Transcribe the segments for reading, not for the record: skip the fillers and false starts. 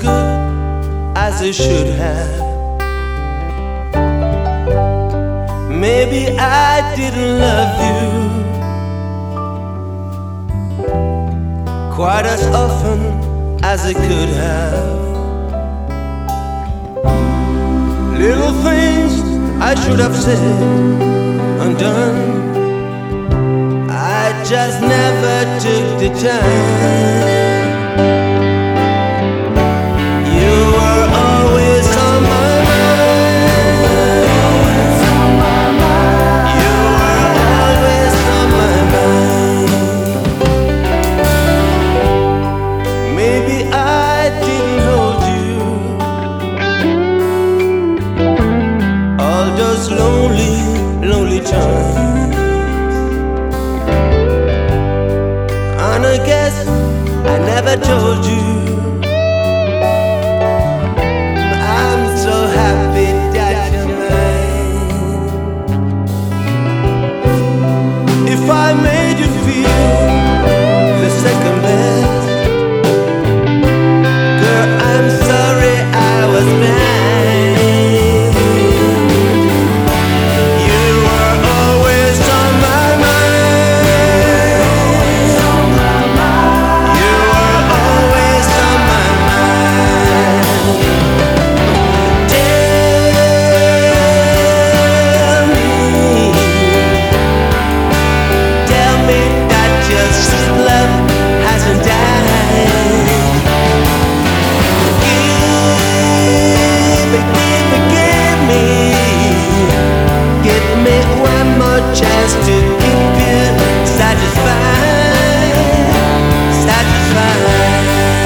good as it should have. Maybe I didn't love you quite as often as I could have. Little things I should have said and done, I just never took the time. You were always on my mind. You were always on my mind. Maybe I didn't hold you all those lonely, lonely times. And I guess I never told you I'm so happy that you're mine. If I made you feel the second best, girl, I'm sorry I was blind. You were always on my mind. You were always on my mind. Tell me that your sweet love hasn't died. Forgive me. Give me one more chance to keep you satisfied, satisfied.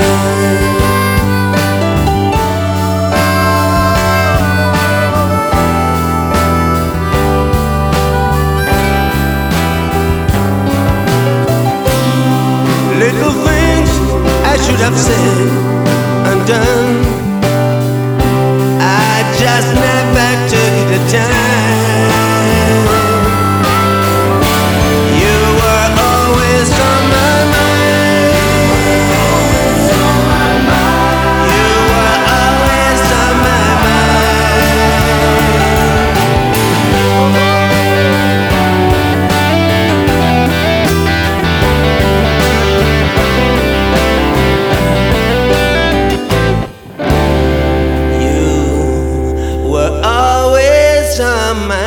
Little things I should have said and done, I just never took the time. You were always on my mind. You were always on my mind. You were always on my